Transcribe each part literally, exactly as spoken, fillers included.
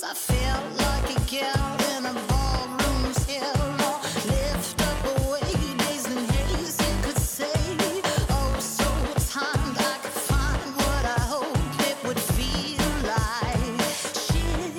I felt like a girl in a ballroom's hell. Lift up away, dazed and haze, you could say. Oh, so timed I could find what I hoped it would feel like. Shit.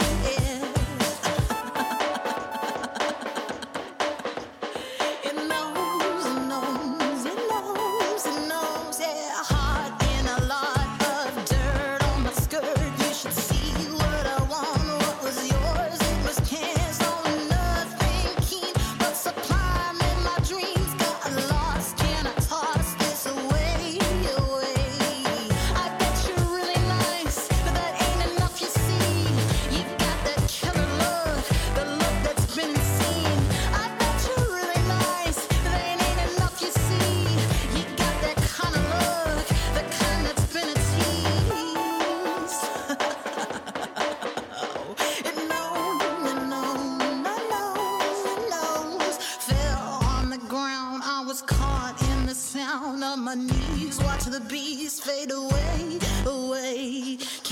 It knows, it knows, it knows, it knows, yeah. Heart in a lot of dirt on my skirt. You should see what I want, what was yours. It was canceled, nothing keen but sublime in my dreams. Got lost, can I toss this away, away? I bet you're really nice, but that ain't enough, you see. You got that killer look, the look that's been seen. I bet you're really nice, but that ain't enough, you see. You got that kind of look, the kind that's been a tease. It knows, it knows, it knows, it knows. Fell on the ground, I was caught in the sound of my knees. Watch the beast fade away, away.